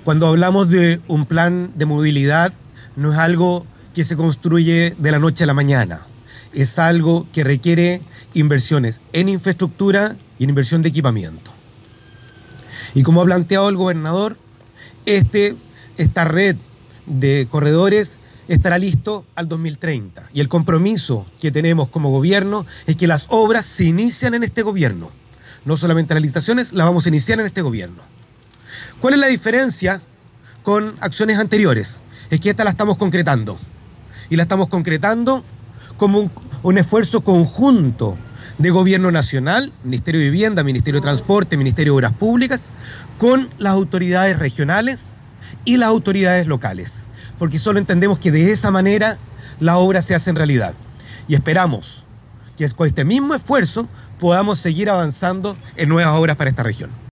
Cuando hablamos de un plan de movilidad, no es algo que se construye de la noche a la mañana. Es algo que requiere inversiones en infraestructura y en inversión de equipamiento. Y como ha planteado el gobernador, esta red de corredores estará listo al 2030. Y el compromiso que tenemos como gobierno es que las obras se inician en este gobierno. No solamente las licitaciones, las vamos a iniciar en este gobierno. ¿Cuál es la diferencia con acciones anteriores? Es que esta la estamos concretando. Y la estamos concretando como un esfuerzo conjunto de gobierno nacional, Ministerio de Vivienda, Ministerio de Transporte, Ministerio de Obras Públicas, con las autoridades regionales y las autoridades locales. Porque solo entendemos que de esa manera la obra se hace en realidad. Y esperamos que con este mismo esfuerzo podamos seguir avanzando en nuevas obras para esta región.